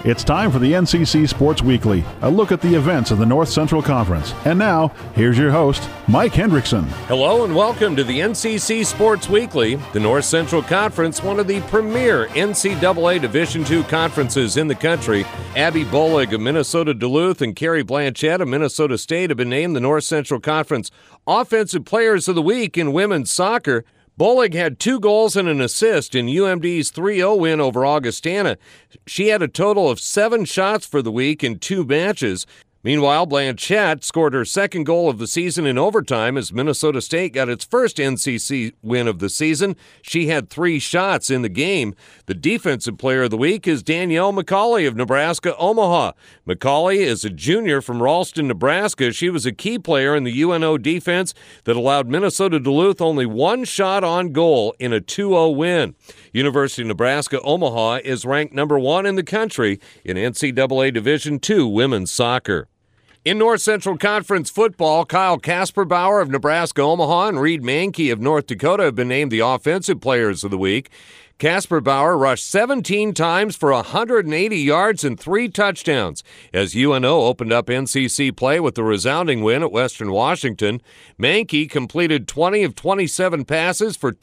It's time for the NCC Sports Weekly, a look at the events of the North Central Conference. And now, here's your host, Mike Hendrickson. Hello and welcome to the NCC Sports Weekly. The North Central Conference, one of the premier NCAA Division II conferences in the country. Abby Bolig of Minnesota Duluth and Carrie Blanchette of Minnesota State have been named the North Central Conference Offensive Players of the Week in women's soccer. Bolig had 2 goals and an assist in UMD's 3-0 win over Augustana. She had a total of 7 shots for the week in 2 matches. Meanwhile, Blanchette scored her second goal of the season in overtime as Minnesota State got its first NCC win of the season. She had 3 shots in the game. The defensive player of the week is Danielle McCauley of Nebraska Omaha. McCauley is a junior from Ralston, Nebraska. She was a key player in the UNO defense that allowed Minnesota Duluth only 1 shot on goal in a 2-0 win. University of Nebraska Omaha is ranked number 1 in the country in NCAA Division II women's soccer. In North Central Conference football, Kyle Kasperbauer of Nebraska Omaha and Reed Mankey of North Dakota have been named the Offensive Players of the Week. Kasperbauer rushed 17 times for 180 yards and 3 touchdowns as UNO opened up NCC play with a resounding win at Western Washington. Mankey completed 20 of 27 passes for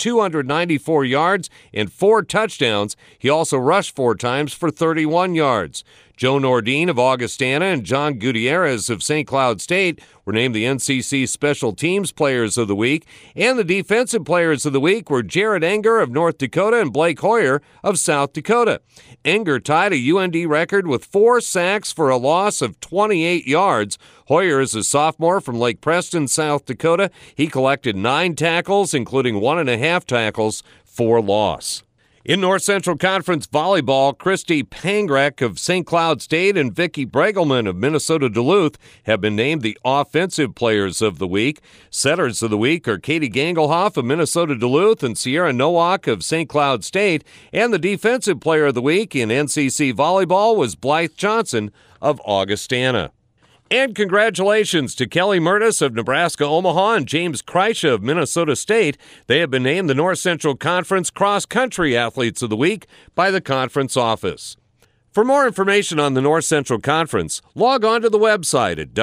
294 yards and 4 touchdowns. He also rushed 4 times for 31 yards. Joe Nordine of Augustana and John Gutierrez of St. Cloud State were named the NCC Special Teams Players of the Week, and the Defensive Players of the Week were Jared Enger of North Dakota and Blake Hoyer of South Dakota. Enger tied a UND record with 4 sacks for a loss of 28 yards. Hoyer is a sophomore from Lake Preston, South Dakota. He collected 9 tackles, including 1.5 tackles for loss. In North Central Conference volleyball, Christy Pangrek of St. Cloud State and Vicky Bregelman of Minnesota Duluth have been named the Offensive Players of the Week. Setters of the Week are Katie Gangelhoff of Minnesota Duluth and Sierra Nowak of St. Cloud State. And the Defensive Player of the Week in NCC volleyball was Blythe Johnson of Augustana. And congratulations to Kelly Murtis of Nebraska Omaha and James Kreischa of Minnesota State. They have been named the North Central Conference Cross Country Athletes of the Week by the conference office. For more information on the North Central Conference, log on to the website at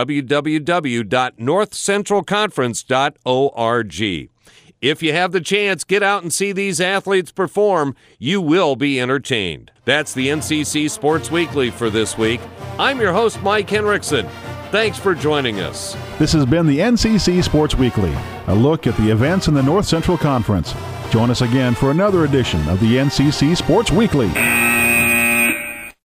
www.northcentralconference.org. If you have the chance, get out and see these athletes perform. You will be entertained. That's the NCC Sports Weekly for this week. I'm your host, Mike Henrickson. Thanks for joining us. This has been the NCC Sports Weekly, a look at the events in the North Central Conference. Join us again for another edition of the NCC Sports Weekly.